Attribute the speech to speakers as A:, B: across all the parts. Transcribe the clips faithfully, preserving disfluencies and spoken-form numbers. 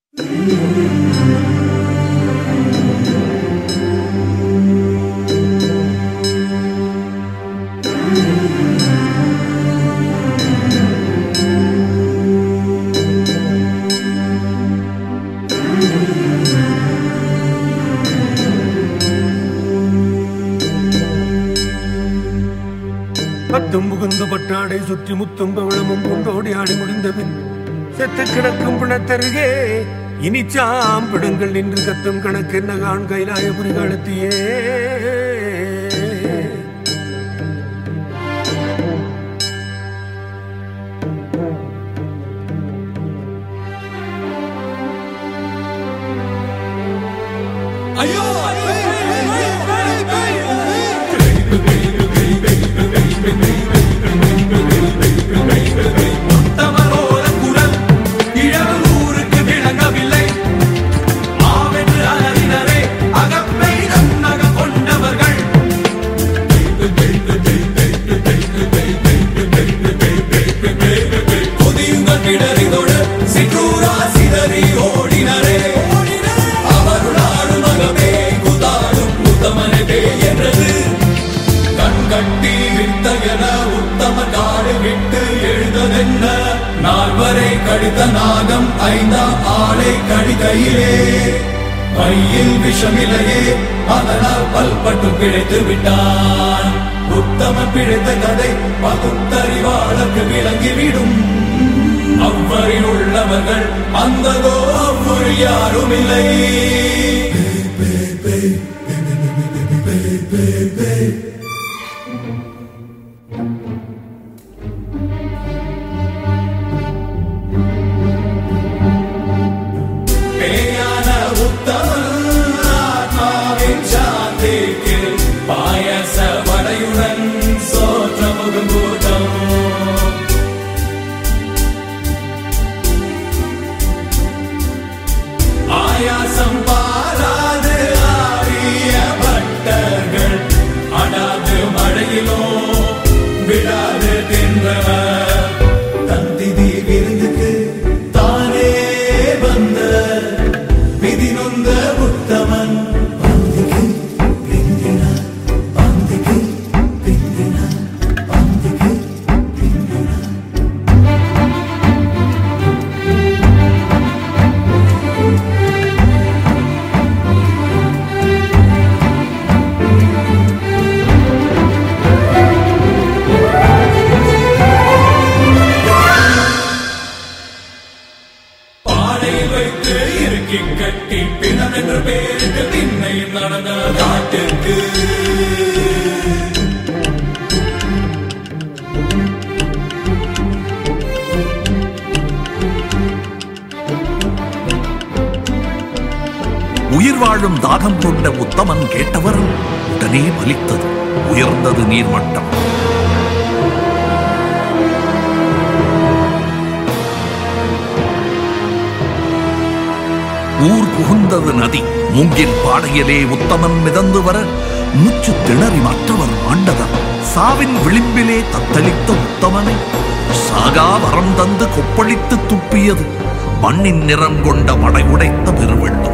A: பத்தும் புகுந்து பட்டாடை சுற்றி முத்தும் பவளமும் கொண்டோடி ஆடி முடிந்த பின் செத்து கிடக்கும் பிணத்தருகே இனி சாம்பிடுங்கள் நின்று கத்தும் கணக்கென்ன கான் கைலாயபுரி காலத்தியே. ஐயோ தமரோட குரல் இழவூருக்கு விளங்கவில்லை. ஆவென்று அறிஞரே அகப்பை நன்னக கொண்டவர்கள் கொதியுங்கள் கிடறிதோடு சிற்றூரா சிதறி ஓடினரே. அவருளாடும் மகமே குதாடும் உத்தமனே என்றது கண் கட்டி வித்தகன உத்தம காடு விட்டு எழுததென்ன. நால்வரை கடித்த நாகம் ஐந்தாம் ஆளை கடிகையிலே கையில் விஷமில்லையே அதனால் பல்பட்டு பிழைத்து விட்டான். உத்தம பிழைத்த கதை பகுத்தறிவாளருக்கு விளங்கிவிடும். அவ்வரில் உள்ளவர்கள் அந்ததோ அவ்வொரு யாரும் இல்லை. பேயான உத்தமன் ஆத்மாவின் சாந்திக்கு பாயச வடையுடன் சோற்ற முகங்கூட்டம். ஆயாசம் பாராது ஆரிய பட்டர்கள் அடாது மழையிலோ விடாது தின்றவர். தந்திதி விருந்துக்கு தானே வந்த விதி நொந்த உத்தமன் பந்திக்கு பிந்தினார் பந்திக்கு பிந்தினார் பந்திக்கு பிந்தினார். பாடையில் வைத்து இறுக்கி கட்டி பிணம் என்ற பேருக்கு திண்ணையும் நடந்த காட்டுக்கு
B: உயிர் வாழும் தாகம் கொண்ட உத்தமன் கேட்டவர் உடனே பலித்தது. உயர்ந்தது நீர்மட்டம். ஊர் புகுந்தது நதி. மூங்கில் பாடையிலே உத்தமன் மிதந்து வர மூச்சு திணறி மற்றவர் ஆண்டவர். சாவின் விளிம்பிலே தத்தளித்த உத்தமனை சாகா வரம் தந்து கொப்பளித்து துப்பியது மண்ணின் நிறம் கொண்ட மடை உடைத்த பெருவெள்ளம்.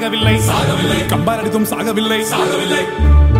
C: சாகவில்லை கம்பாரடித்தும் சாகவில்லை